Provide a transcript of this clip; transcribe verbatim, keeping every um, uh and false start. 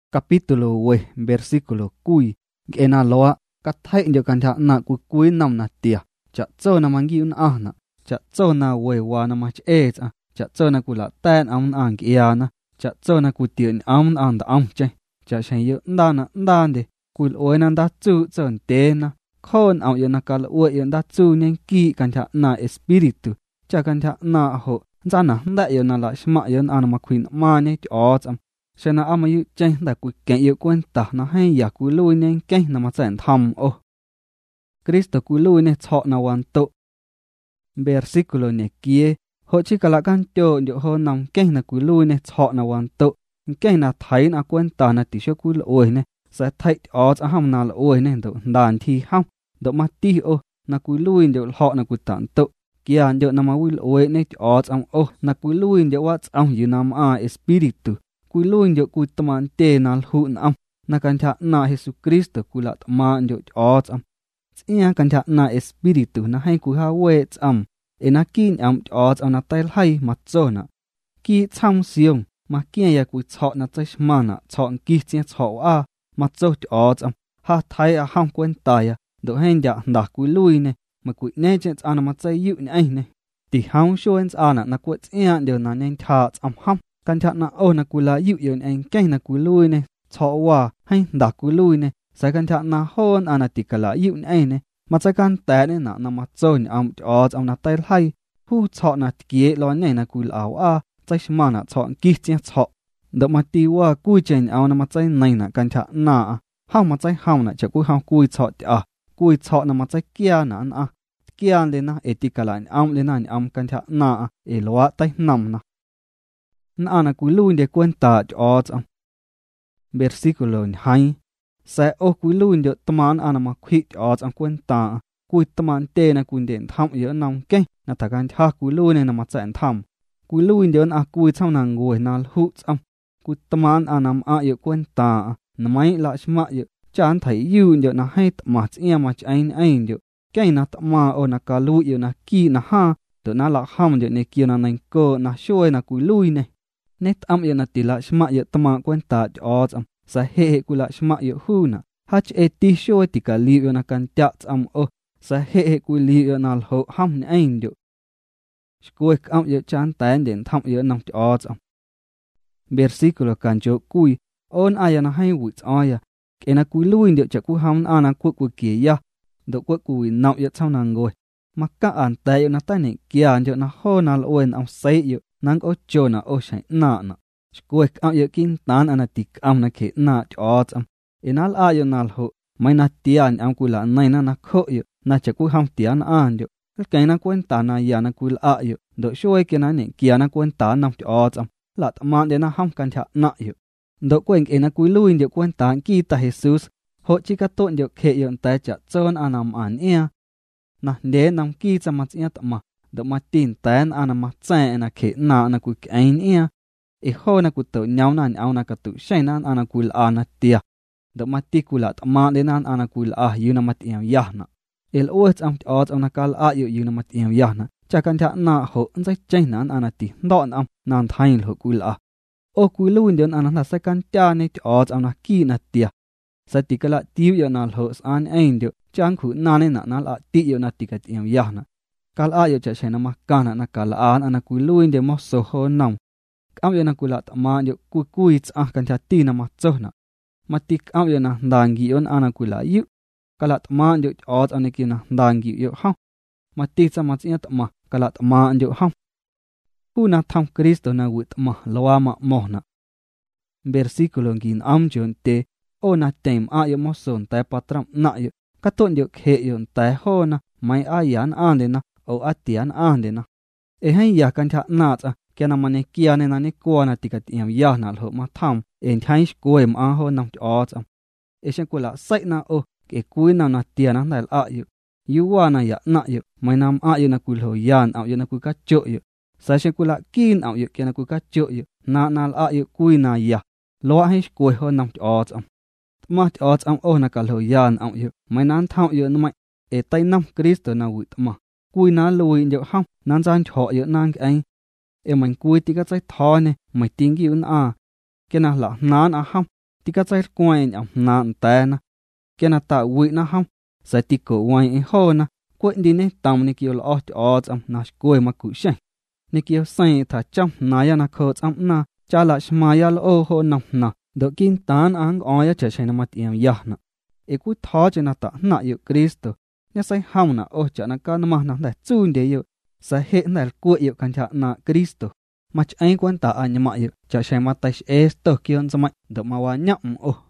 capítulo we versículo cui ena loa ka thai ndio kan tha na ku kui nam na tia cha cho na mangi un ahna cha cho na we wa na ma che cha cha cho na ku la tan am an kia na cha cho na ku tien am an da am che cha shen yu nda na nda de ku oi na da chu chen te na khon au yu na ka lo oi da chu nen ki kan tha na espiritu cha kan tha na ho za na nda yu na la shma yu an ma queen ma ne o cham sẽ na ama yu chen da ku ken yu kwen ta na hai ya ku lui nen ken na ma chen tham o Cristo ku lui ne cho na wan to versículo ne kie ho chi kala kan tyo ndio ho nam ken na ku lui ne cho na wan to ken na thai na kwen ta na ti sho ku oi ne sa thai o cha ham na oi ne do dan thi ham do ma ti o na ku lui ndio ho na ku tan to kia ndio na ma wi oi ne o cha o na ku lui ndio wa cha yu nam a espiritu kui luin jo kui taman te nal hu nam na kan tha na Jesu Cristo kula taman jo o cham sia kan tha na espiritu na hai ku ha we cham ena kin am o cham na tai hai ma chona ki cham siong ma kia ya ku cho na chai mana chon ki chia cho a ma cho o cham ha thai a ham kwen ta ya do hen ja nda kui lui ne ma kui ne chen ana ma chai yu ne ai ne ti hang shoens ana na ku sia de na nen tha cham ham kan tha na o na kula yu yon en ken na ku lui ne cho wa hai da ku lui ne sa kan tha na hon ana tikala yu ne ne ma cha kan ta ne na na ma chon am o am na tai hai hu cho na kie lo ne na ku lao a chai shma na cho ki che cho do ma ti wa ku chen au na ma chai nai na kan tha na ha ma chai ha na cha ku ha ku cho a ku cho na ma chai kia na a kia le na etikala am le na am kan tha na e lo tai nam na na ana ku lui de cuenta o cham versículo hai sa o ku lui de taman ana ma khwi o cham cuenta ku taman te na ku den tham yo nam ke na ta kan tha ku lui ne na ma chen tham ku lui de na ku cham na ngoi na hu cham ku taman anam a yo cuenta na mai la shma yo chan thai yu de na hai ma chia ma chain ain de ke na ta ma o na ka lu yo na ki na ha to na la ham de ne ki na nan ko na shoi na ku lui ne net am yo na tila shma yo tama kwenta o am sa he he kula shma yo hu na hach e ti sho ti ka li yo na kan ta am o sa he he ku li yo na ho ham ne ain yo shkoek am yo chan tan den tham yo nam ti o am versículo kan jo kui on aya na hai wu aya ke na ku luin de cha ku ham ana ku ku ki ya do ku ku na yo chang na ngoi makka an ta yo na ta ne kia yo na ho na oen am sai yo nang o chona o shai na na shkoek am yo kin tan ana tik am na ke na chot am enal a yo nal ho mai na tian am kula nai na na kho yo na cha ku ham tian an yo ke na kwenta na ya na kul a yo do shoi ke na ne kia na kwenta nam chot am la ta man de na ham kan tha na yo do kwen ke na ku luin de kwenta ki ta Jesus ho chi ka ton de ke yo ta cha chon anam an ia na de nam ki cha ma chia ta ma do ma tin tan ana ma cha na ke na na ku kain ia e ho na ku to nyau na au na ka tu shai na ana ku la na tia do ma ti ku la ta ma de na ana ku la yu na ma ti ya na el o am ot ana kal a yu yu na ma ti ya na cha kan tha na ho an sai chai na ana ti do am nan thain ho ku la o ku lu de ana na sa kan ta ne ot am na ki na tia sa ti kala ti yu na ho an ain de chang khu na ne na na la ti yu na ti ka ti ya na kal a yo cha shena ma kana na kal an ana ku luin de mo so ho nam am yo na ku la ta ma yo ku ku it a kan tha ti na ma cho na ma tik am yo na dangi on ana ku la yu kala ta ma yo ot ane ki na dangi yo ha ma ti cha ma chia ta ma kala ta ma yo ha pu na tham Cristo na wit ma lawa ma mo na versículo gin am jon te o na tem a yo mo son ta patram na yo ka ton yo khe yo ta ho na mai a yan an de na o atian an de na e hai ya kan tha na cha ke na mane kia ne na ne ko na tikat yam ya na ho ma tham en thai ko em a ho nam o cham e shen ko la sai na o ke kui na na tia na dal a yu yu wa na ya na yu mai nam a yu na ku ho yan a yu na ku ka cho yu sa shen ko la kin a yu ke na ku ka cho yu na na a yu kui na ya lo hai ko ho nam o cham ma o cham o na ka ho yan a yu mai nan thau yu na mai e tai nam Cristo na wi ma kui na lui yo ham nan jan cho yo nan ai e man kui ti ka chai tho ne mai ting gi un a ke na la nan a ham tí cá trái quay nhỏng nàn té na kia na tạo quỷ na không sai tí cổ quay ấy hô na quậy đi nè tầm nè kêu là ót ót âm na quay mà cụ shay nè kêu say thà trong na ya na khờ âm na cha lại smaya lo ô hô nằm na đỡ kinh tán ang oya cha shay na mặt yam ya na e cú thọ cho na ta na yêu Cristo nhớ say hông na ô cha na ca na mà na lại chui để yêu sai hệ na cua yêu can cha na Cristo mà anh quan ta anh mà yêu cha shay mà tay esto kion zamai đỡ mà wa nhậm ô